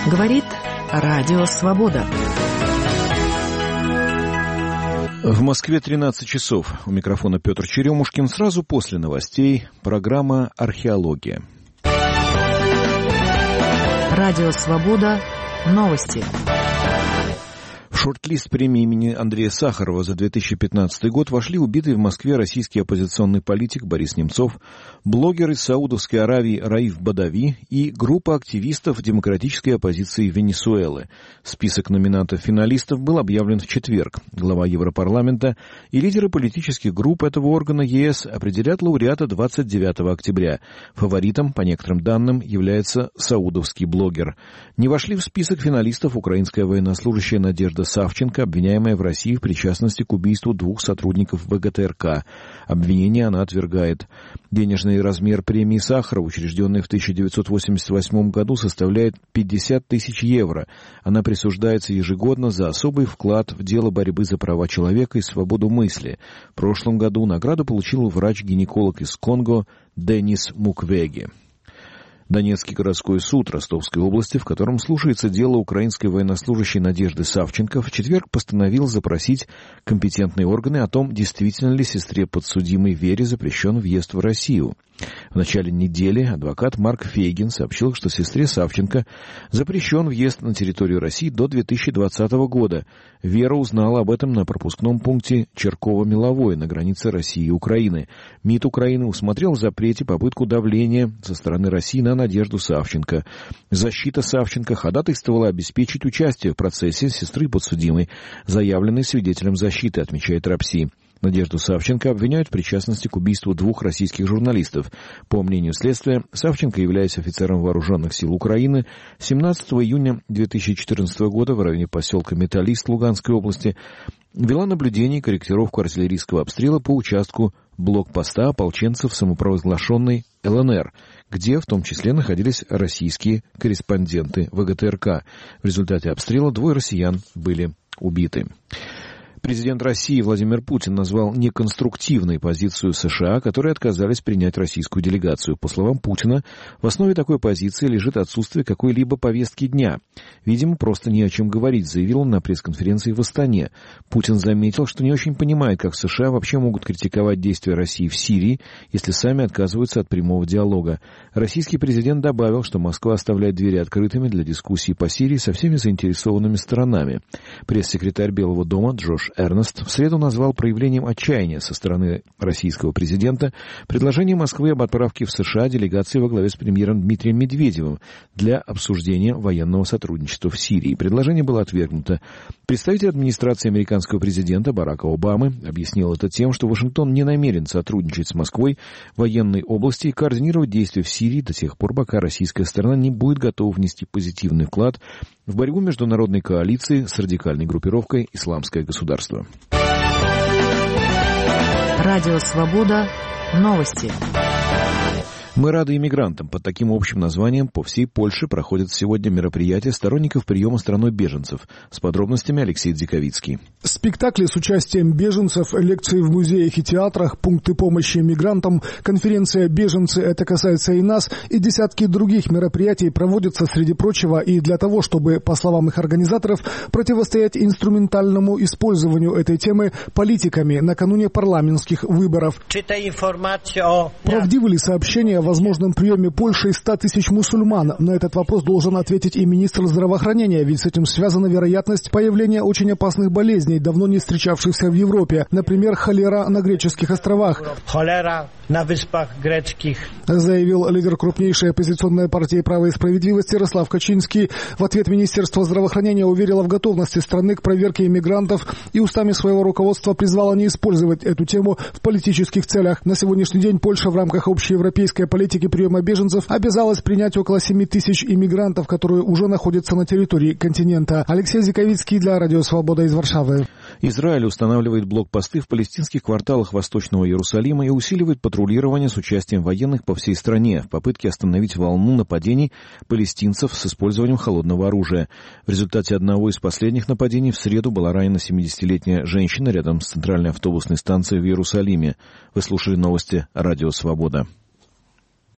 Говорит Радио Свобода. В Москве 13 часов. У микрофона Петр Черемушкин. Сразу после новостей программа «Археология». Радио Свобода. Новости. В шорт-лист премии имени Андрея Сахарова за 2015 год вошли убитый в Москве российский оппозиционный политик Борис Немцов, блогер из Саудовской Аравии Раиф Бадави и группа активистов демократической оппозиции Венесуэлы. Список номинантов-финалистов был объявлен в четверг. Глава Европарламента и лидеры политических групп этого органа ЕС определят лауреата 29 октября. Фаворитом, по некоторым данным, является саудовский блогер. Не вошли в список финалистов украинская военнослужащая Надежда Савченко, обвиняемая в России в причастности к убийству 2 сотрудников ВГТРК. Обвинение она отвергает. Денежный размер премии Сахарова, учрежденной в 1988 году, составляет 50 тысяч евро. Она присуждается ежегодно за особый вклад в дело борьбы за права человека и свободу мысли. В прошлом году награду получил врач-гинеколог из Конго Денис Муквеге. Донецкий городской суд Ростовской области, в котором слушается дело украинской военнослужащей Надежды Савченко, в четверг постановил запросить компетентные органы о том, действительно ли сестре подсудимой Вере запрещен въезд в Россию. В начале недели адвокат Марк Фейгин сообщил, что сестре Савченко запрещен въезд на территорию России до 2020 года. Вера узнала об этом на пропускном пункте Черково-Меловое на границе России и Украины. МИД Украины усмотрел в запрете попытку давления со стороны России на Надежду Савченко. Защита Савченко ходатайствовала обеспечить участие в процессе сестры подсудимой, заявленной свидетелем защиты, отмечает РАПСИ. Надежду Савченко обвиняют в причастности к убийству 2 российских журналистов. По мнению следствия, Савченко, являясь офицером вооруженных сил Украины, 17 июня 2014 года в районе поселка Металлист Луганской области вела наблюдение и корректировку артиллерийского обстрела по участку блокпоста ополченцев самопровозглашенной ЛНР, где в том числе находились российские корреспонденты ВГТРК. В результате обстрела 2 россиян были убиты. Президент России Владимир Путин назвал неконструктивной позицию США, которые отказались принять российскую делегацию. По словам Путина, в основе такой позиции лежит отсутствие какой-либо повестки дня. Видимо, просто не о чем говорить, заявил он на пресс-конференции в Астане. Путин заметил, что не очень понимает, как США вообще могут критиковать действия России в Сирии, если сами отказываются от прямого диалога. Российский президент добавил, что Москва оставляет двери открытыми для дискуссий по Сирии со всеми заинтересованными сторонами. Пресс-секретарь Белого дома Джош Эрнест в среду назвал проявлением отчаяния со стороны российского президента предложение Москвы об отправке в США делегации во главе с премьером Дмитрием Медведевым для обсуждения военного сотрудничества в Сирии. Предложение было отвергнуто. Представитель администрации американского президента Барака Обамы объяснил это тем, что Вашингтон не намерен сотрудничать с Москвой в военной области и координировать действия в Сирии до тех пор, пока российская сторона не будет готова внести позитивный вклад в борьбу международной коалиции с радикальной группировкой «Исламское государство». Радио Свобода. Новости. Мы рады иммигрантам. Под таким общим названием по всей Польше проходят сегодня мероприятия сторонников приема страной беженцев. С подробностями Алексей Дзиковицкий. Спектакли с участием беженцев, лекции в музеях и театрах, пункты помощи иммигрантам, конференция «Беженцы. Это касается и нас» и десятки других мероприятий проводятся, среди прочего, и для того, чтобы, по словам их организаторов, противостоять инструментальному использованию этой темы политиками накануне парламентских выборов. Правдивы ли сообщения о возможном приеме Польшей 100 тысяч мусульман? На этот вопрос должен ответить и министр здравоохранения, ведь с этим связана вероятность появления очень опасных болезней, давно не встречавшихся в Европе. Например, холера на греческих островах. Холера на выспах греческих. Заявил лидер крупнейшей оппозиционной партии «Право и справедливость» Ярослав Качинский. В ответ Министерство здравоохранения уверило в готовности страны к проверке иммигрантов и устами своего руководства призвало не использовать эту тему в политических целях. На сегодняшний день Польша в рамках общеевропейской политики приема беженцев обязалась принять около 7 тысяч иммигрантов, которые уже находятся на территории континента. Алексей Зиковицкий для Радио Свобода из Варшавы. Израиль устанавливает блокпосты в палестинских кварталах Восточного Иерусалима и усиливает патрулирование с участием военных по всей стране в попытке остановить волну нападений палестинцев с использованием холодного оружия. В результате одного из последних нападений в среду была ранена 70-летняя женщина рядом с центральной автобусной станцией в Иерусалиме. Вы слушали новости Радио Свобода.